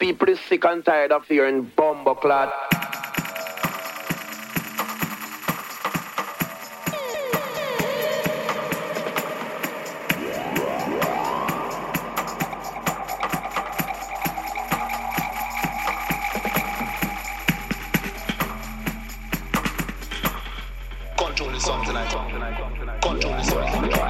people is sick and tired of hearing bumbleclad. Control the song tonight. Control the song.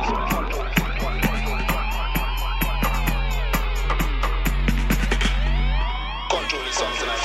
Control the song tonight.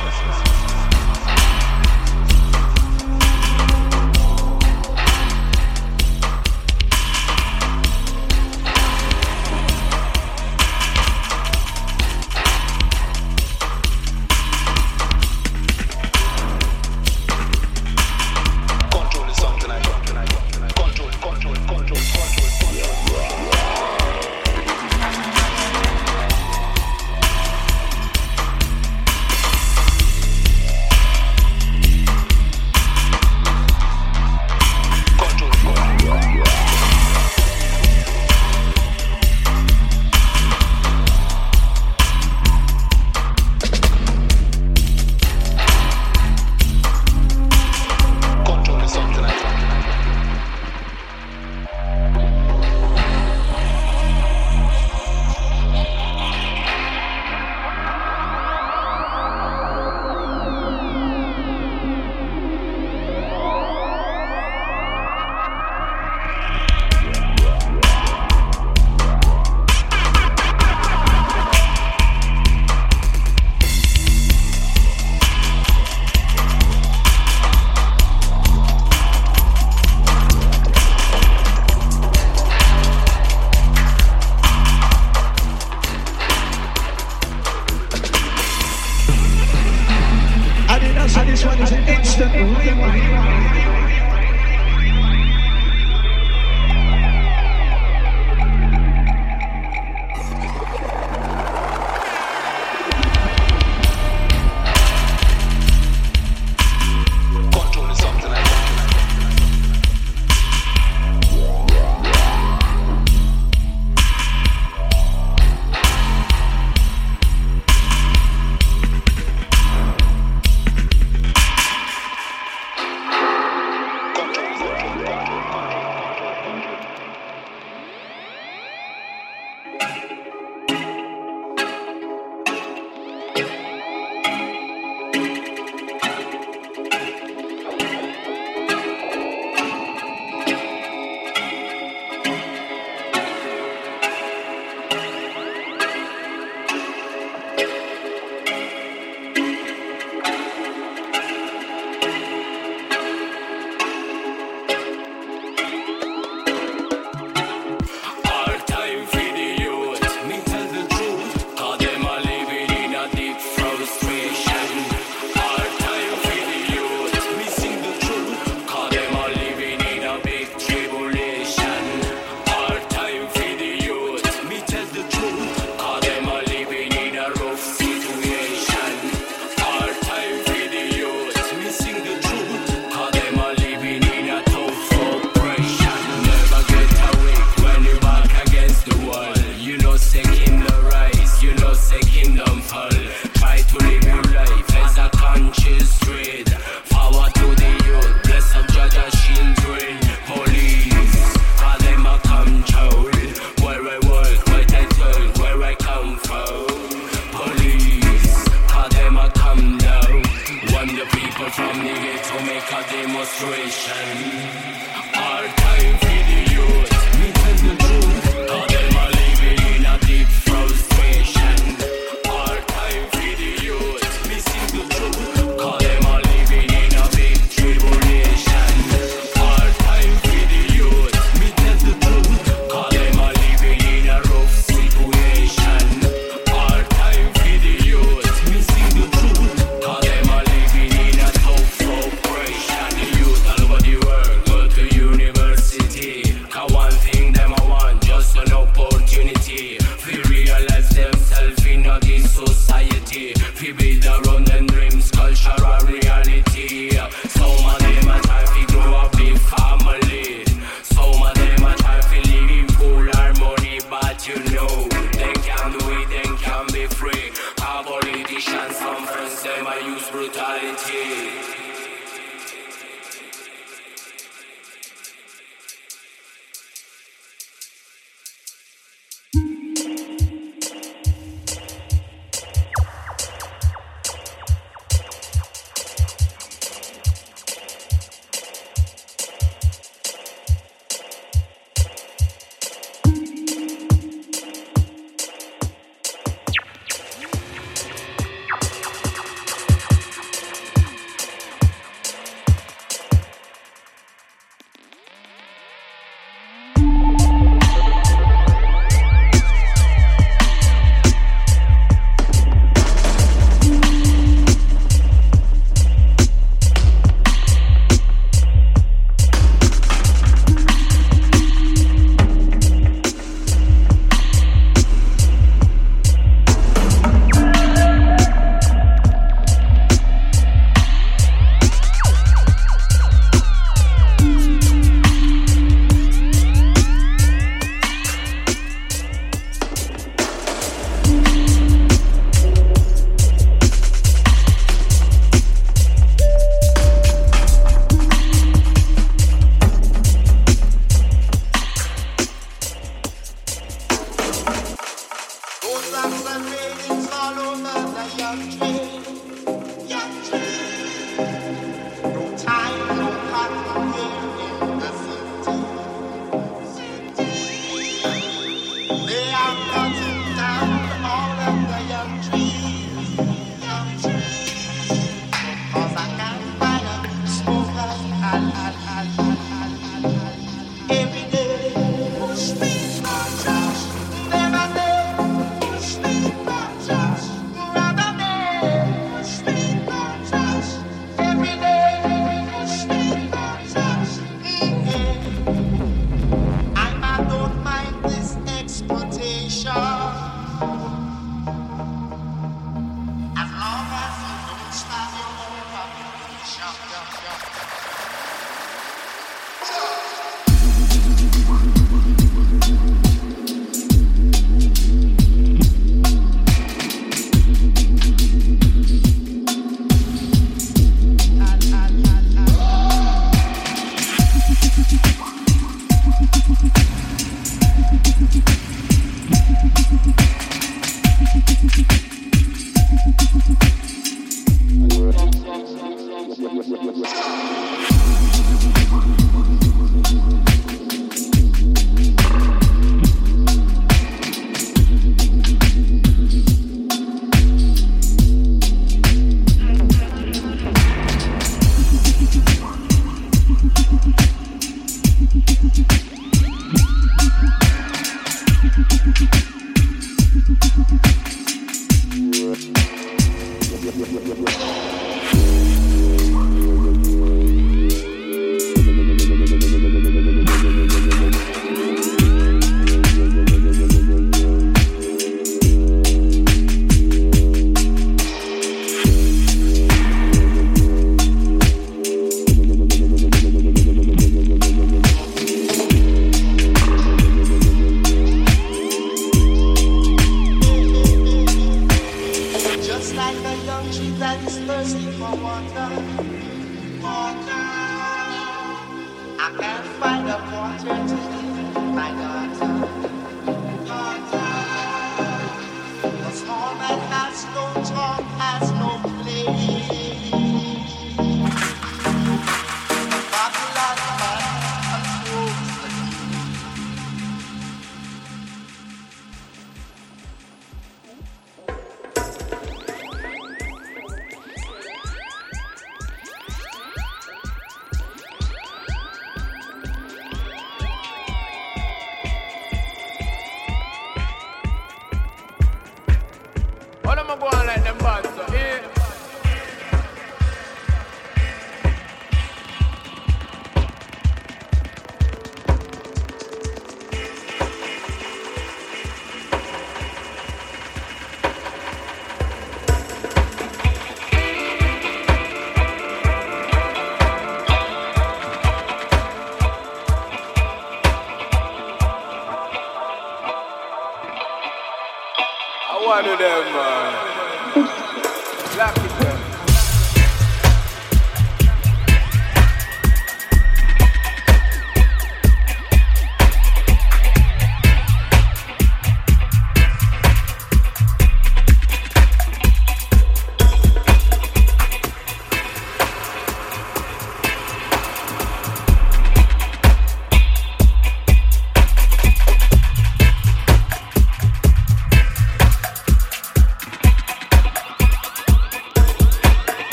This one is an instant rewind. You know, they can do it, they can be free. I believe patience. Some friends them I use brutality. One of them, man.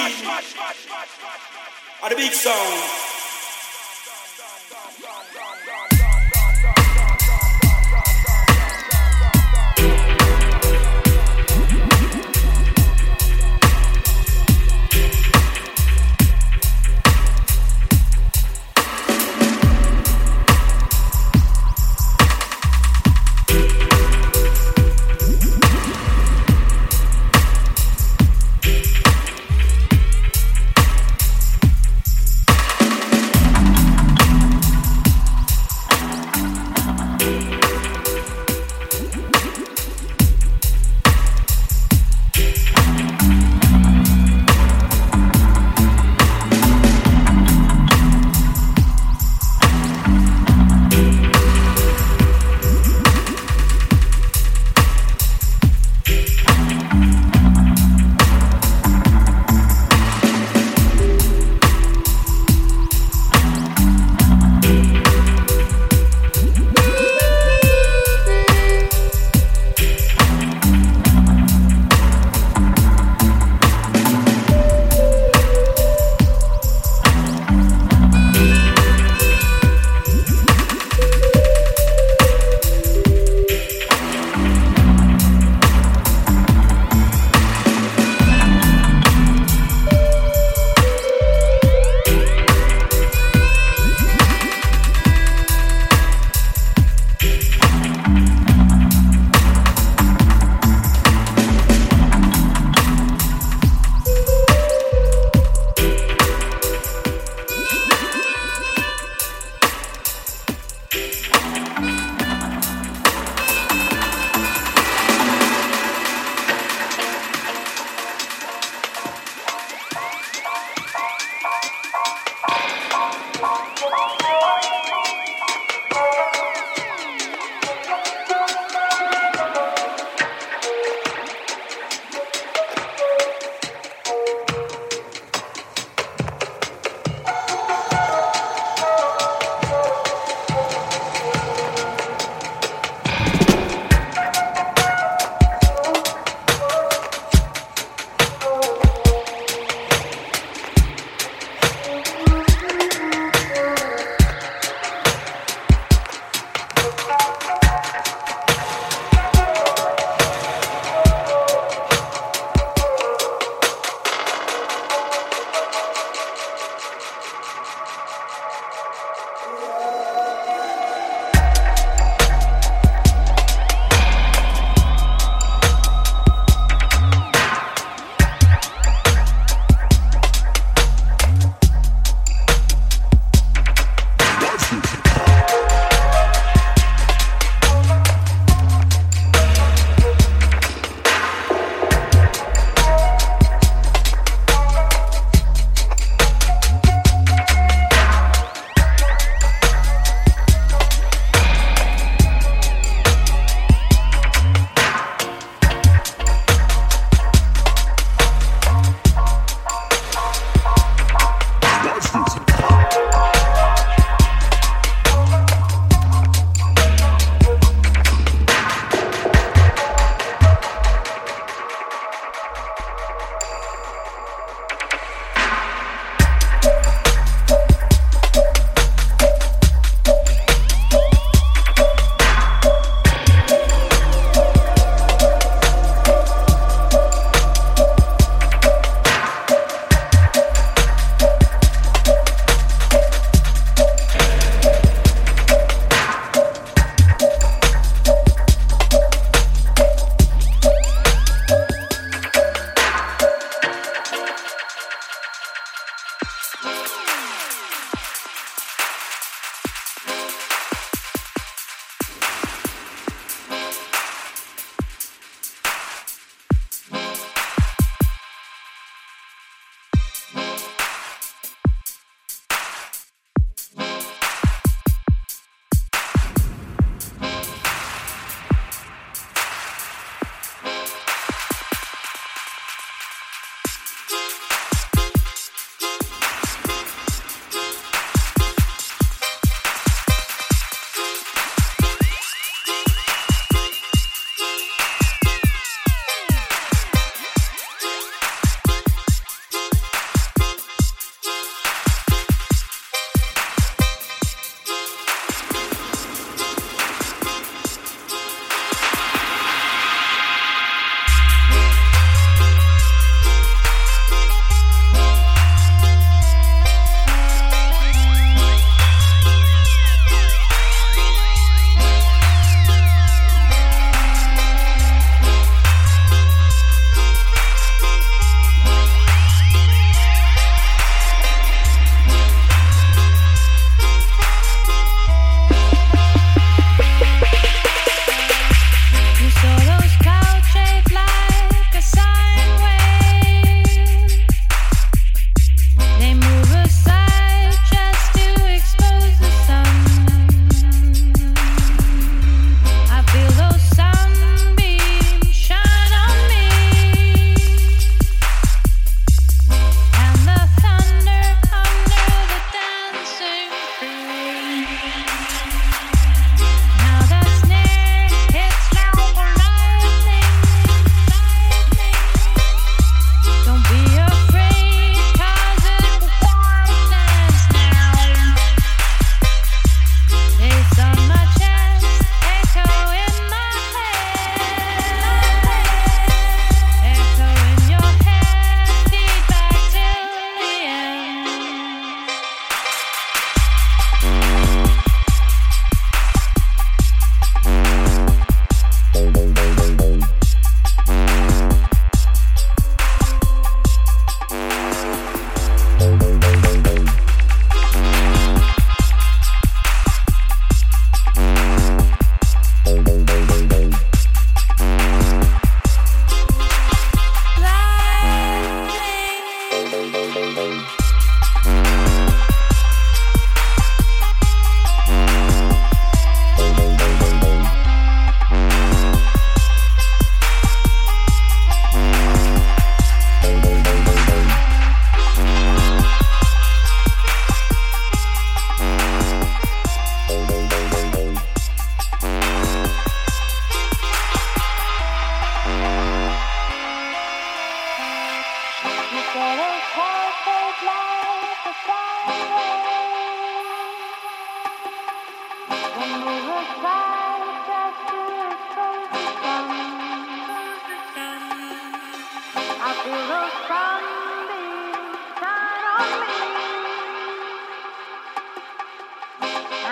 Are the big sound.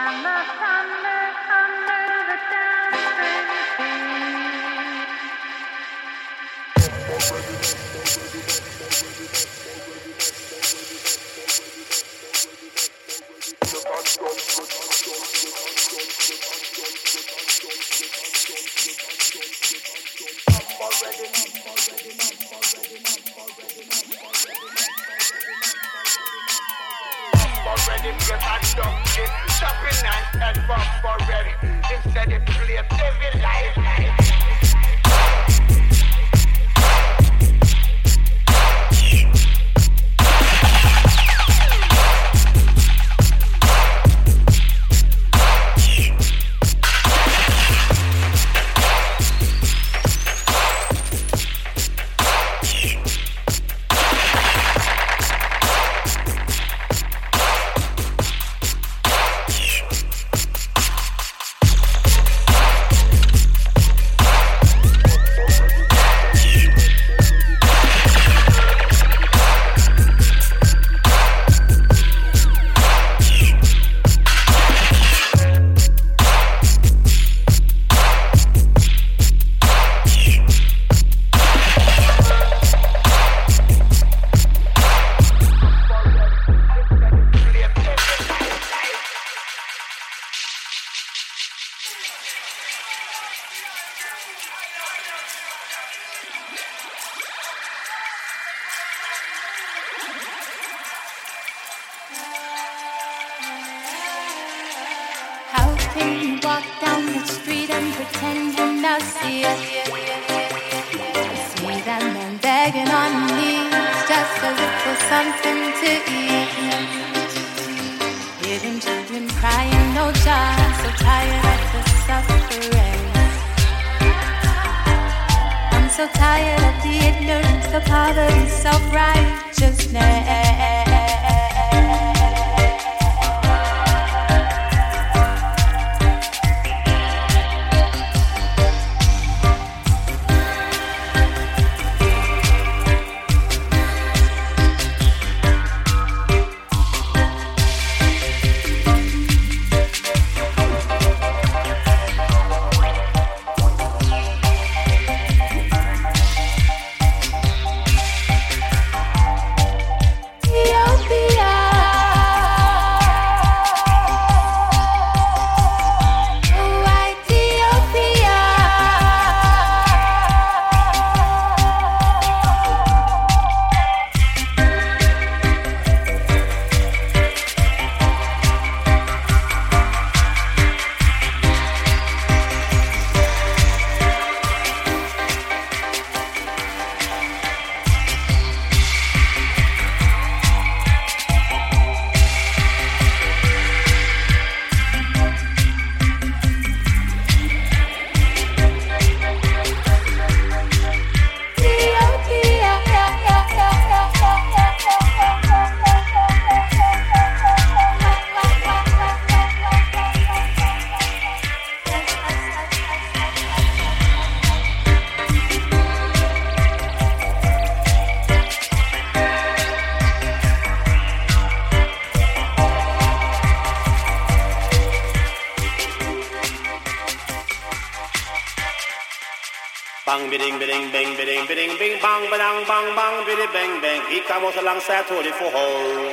Bang bidding bidding bang bidding bidding bing bang badang bang bang biddy bang bang. Estamos alongside Tony for whole.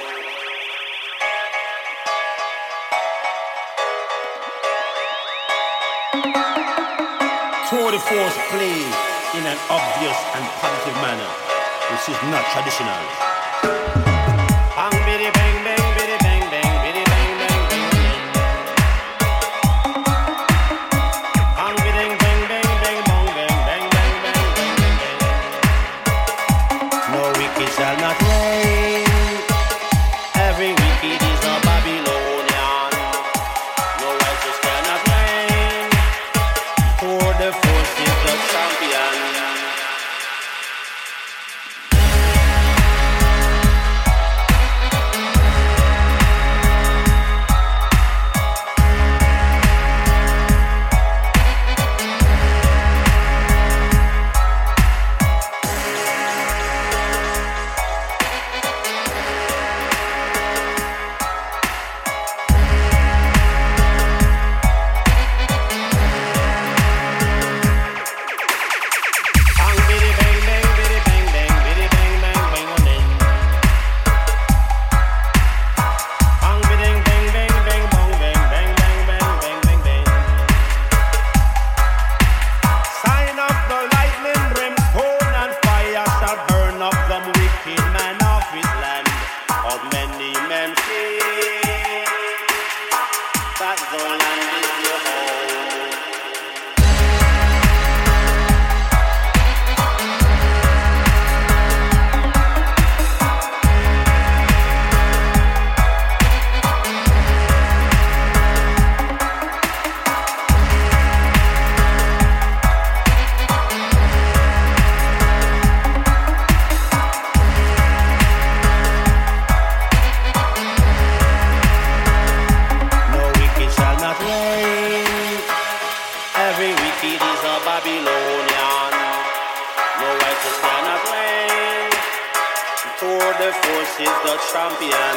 Tour de force plays in an obvious and positive manner, which is not traditional. Bang biddy bang bang biddy bang bang biddy bang bang bang bang. Bang bidding bang bang bang bang bang bang bang bang bang bang. No wicked shall not reign. Every wicked is a Babylonian. No righteous cannot reign. For the force is the champion. Babylon is your home. Is the champion.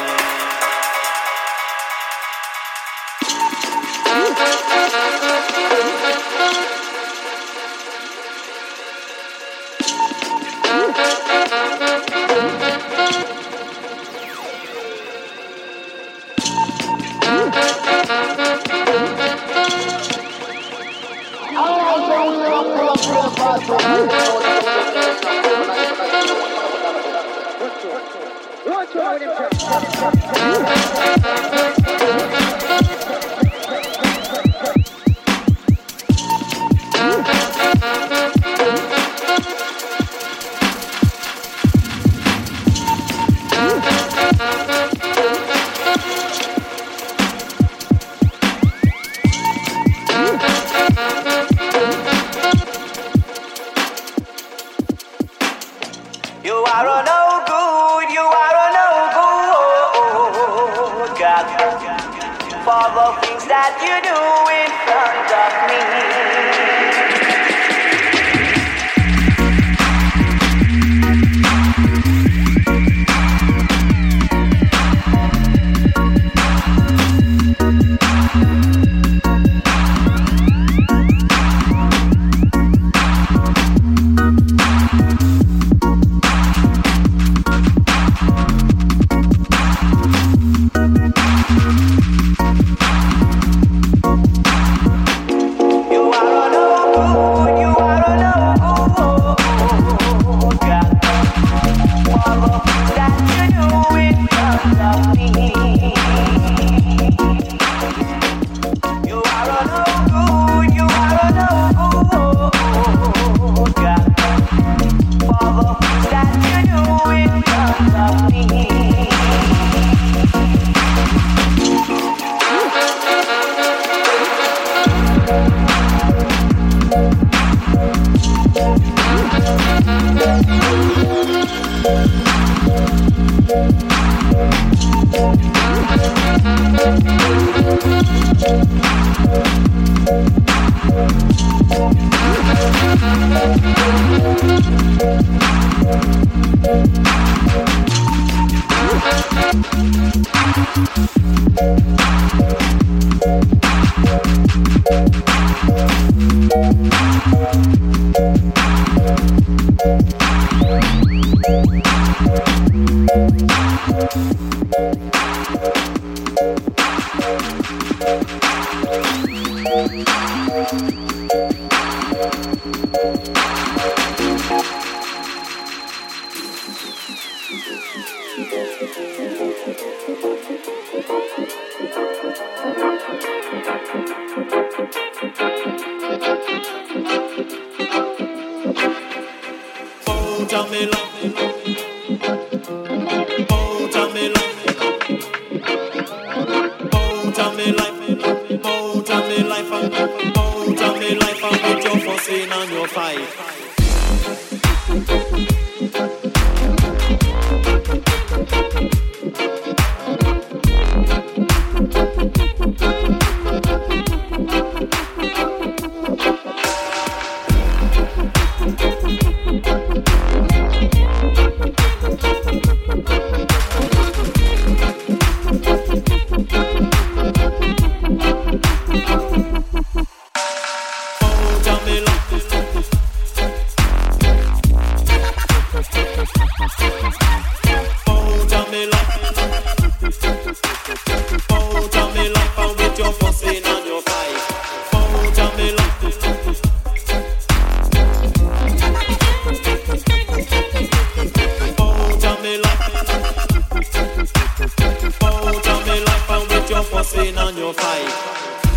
fussing on your fight.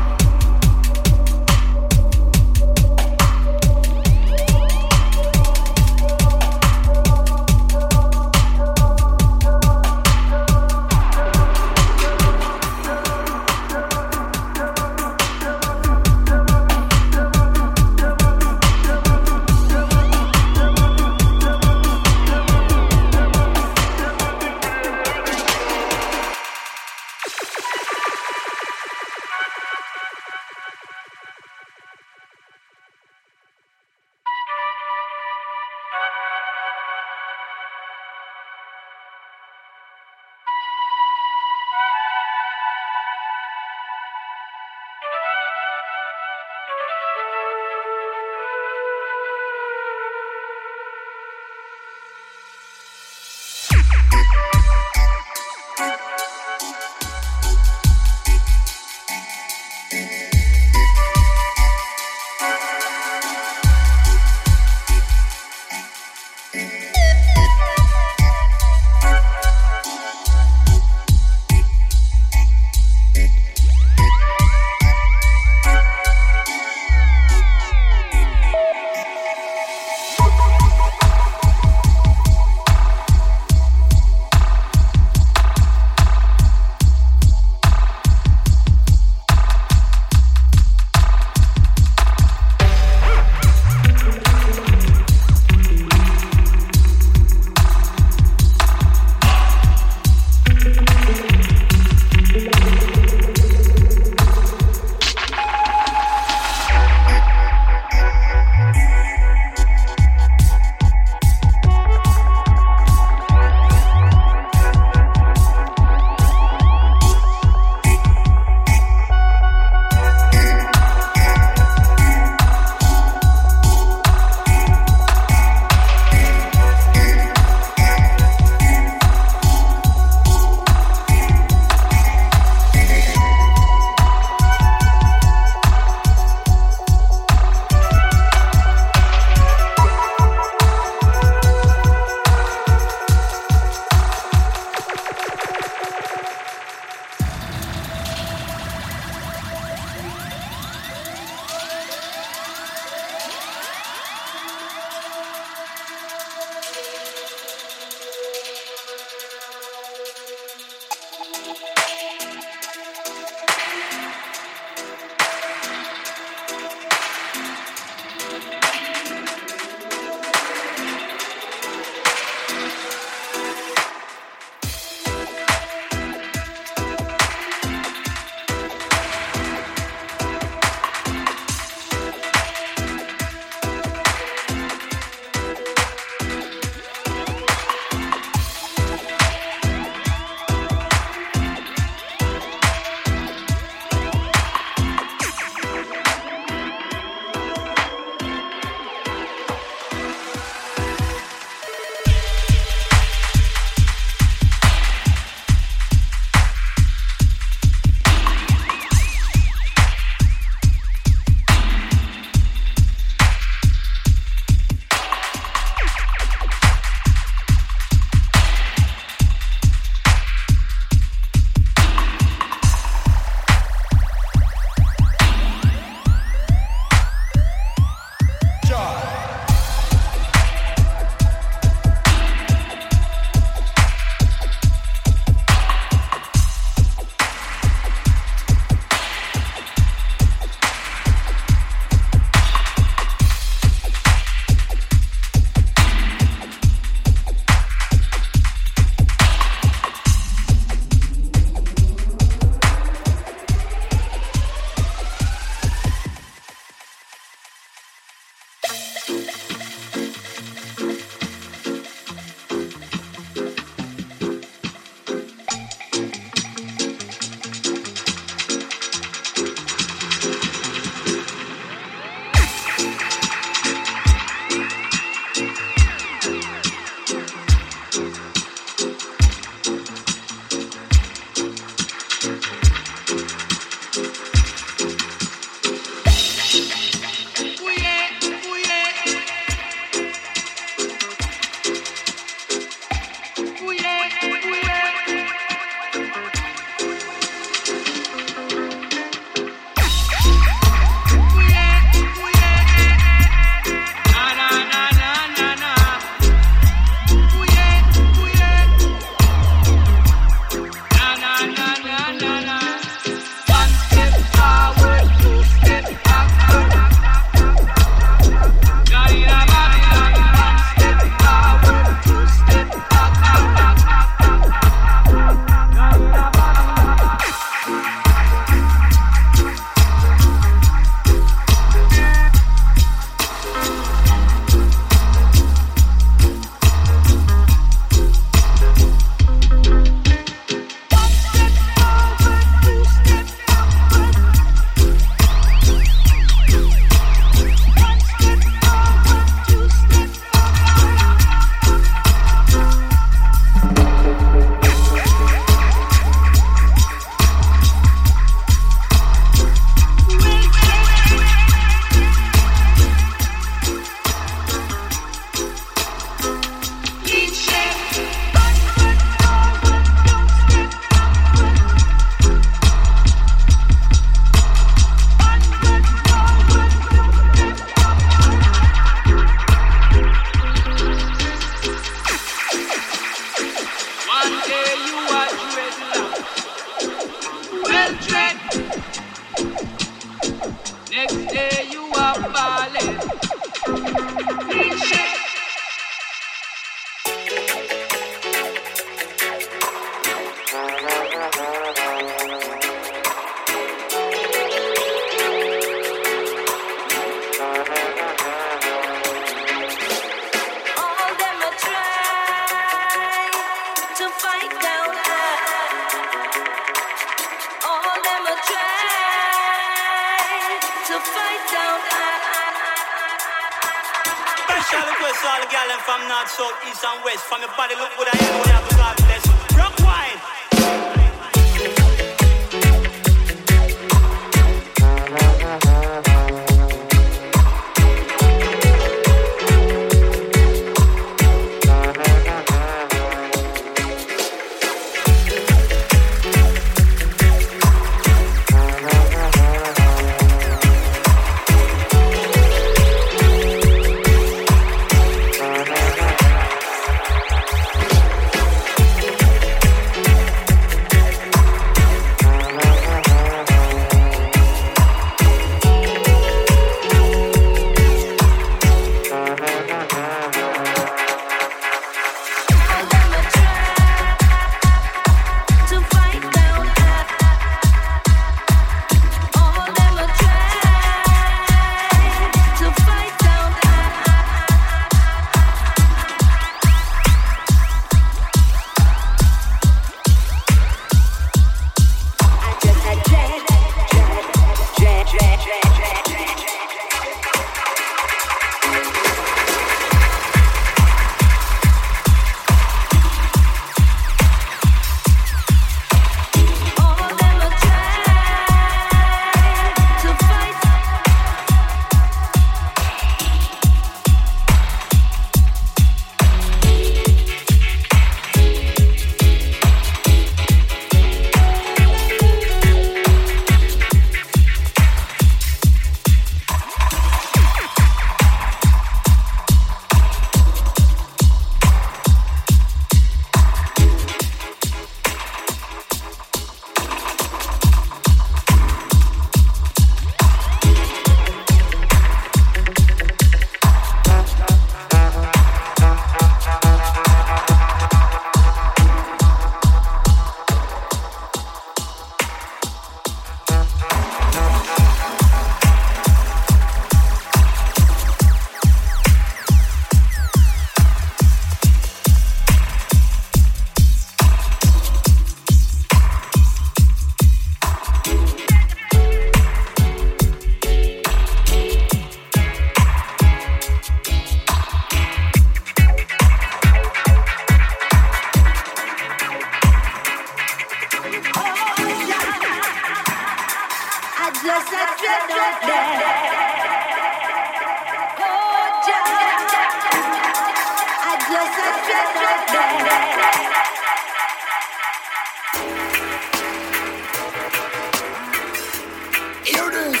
Hear this.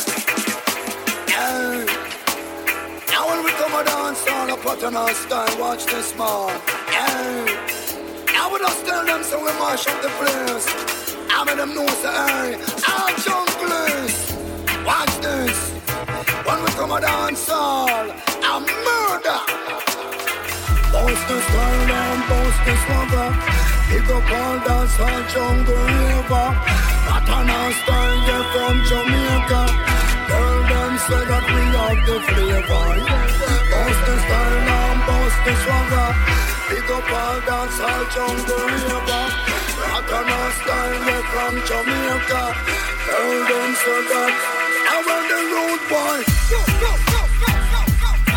Now when we come a dance on a pattern our style, watch this man. Now we just tell them so we mash up the place. I made them know say, all junglers, watch this. When we come a dance all, a murder. Bounce the style and bounce the swagger. Pick up all dance all jungle river. Pattern our style, they're from Jamaica. Tell them say that we have the flavor. Bounce the style and bounce the swagger. Pick up all dance all jungle river. Pattern our style, they're from Jamaica. Tell them say that I want the road boy. Go, go, go, go, go, go, go.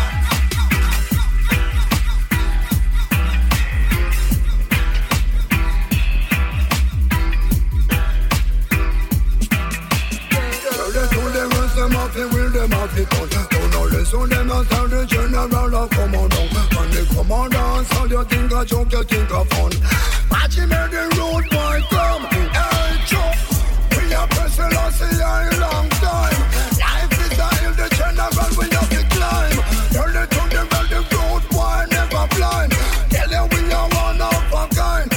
Them off it, will them off it on. Don't know this, so them not tell the general of commando. When they come on dance, all you think a joke, you think a fun. Watch him in the road, boy, come. Hey, Joe, we are pressing loss a long time. Life is a hill, the general will have to climb. Tell it to them that the road, boy, never blind. Tell them we are one of a kind.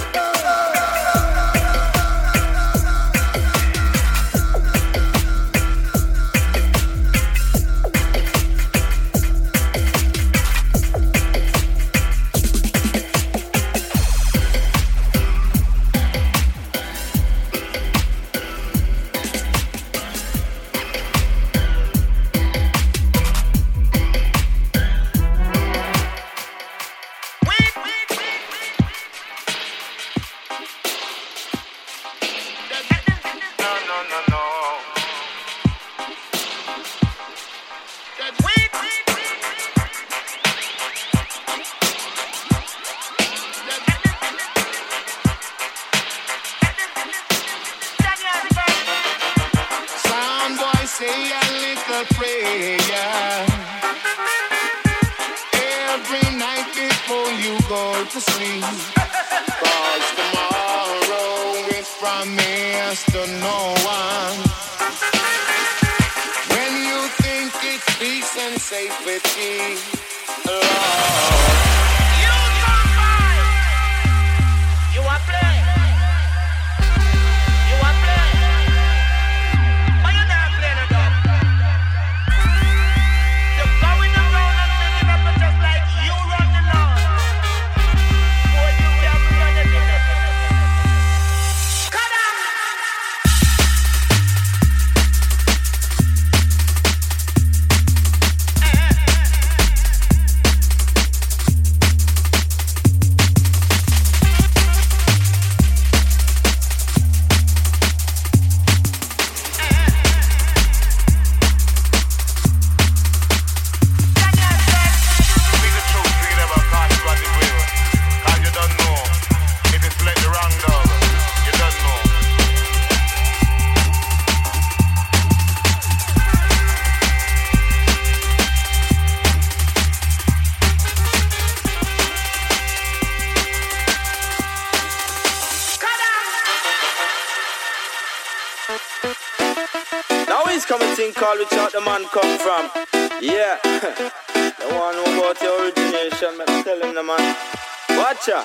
Which out the man come from? Yeah, they want to know about your origination. Me tell him the man. Watch ya.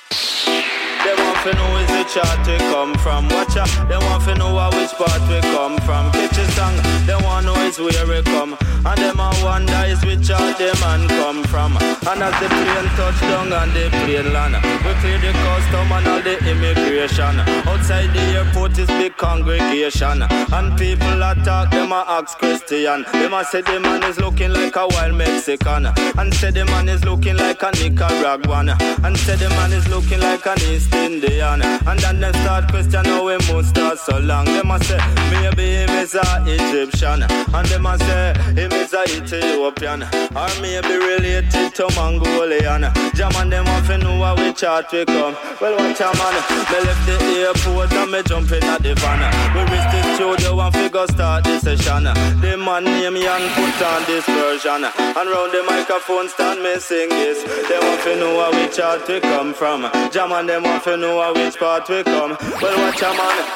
They want to know where the chart we come from. Watch ya. They want to know which part we come from. Catch a song. They want to know is where we come. And them a wonder is which chart the man come from. And as the plane touch down on the plane land, we clear the custom and all the immigration. Outside the airport is big congregation. And people attack them a ask Christian. Them a say the man is looking like a wild Mexican. And say the man is looking like a Nicaraguan. And say the man is looking like an East Indian. And then they start question how we must start so long. Them a say maybe him is a Egyptian. And them a say him is a Ethiopian. Or maybe related to Mongolian. Jaman them want to know how we chart we come. Well, watch a man, me left the airport and me jump in at the van. We reach the studio and figure start the session. The man name me and put on this version. And round the microphone stand me sing this. They want to know how we chart we come from. Jaman them want to know how which part we come. Well, watch a man.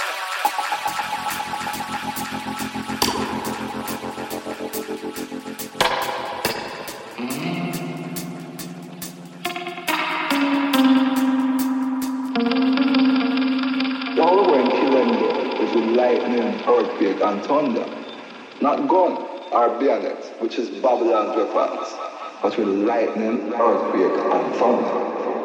Lightning, earthquake, and thunder. Not gun or bayonet, which is Babylon's weapons, but with lightning, earthquake, and thunder.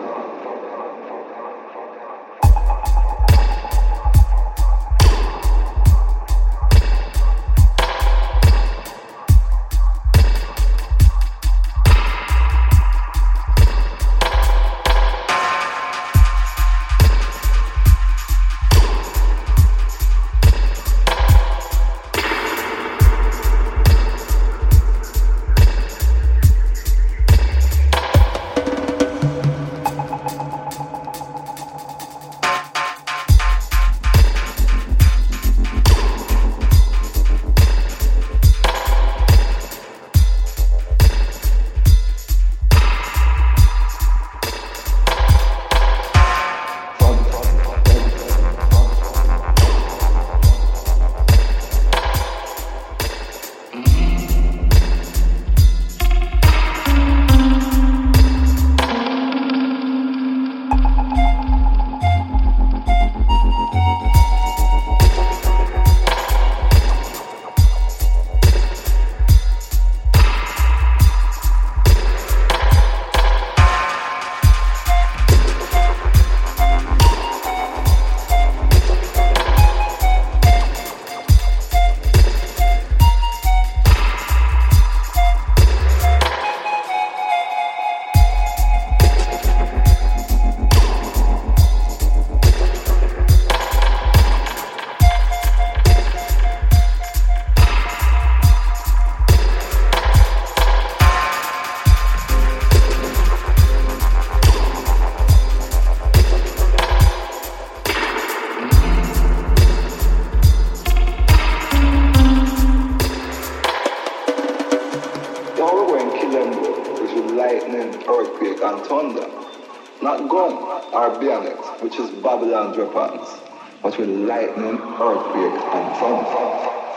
Which is Babylon's weapons, but with lightning, earthquake, and thunder.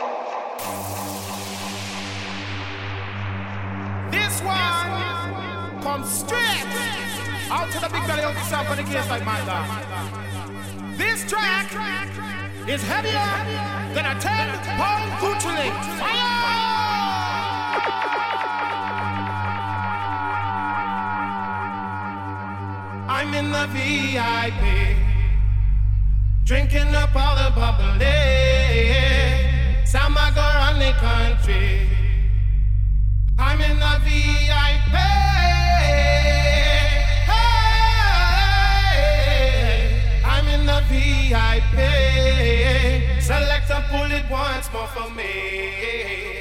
This one comes straight out to the big belly of the south for the case like my God. This track is heavier than a 10-pound Gucci link. Fire! I'm in the VIP, drinking up all the bubbly. Summer go run the country. I'm in the VIP. Hey, I'm in the VIP. Select and pull it once more for me.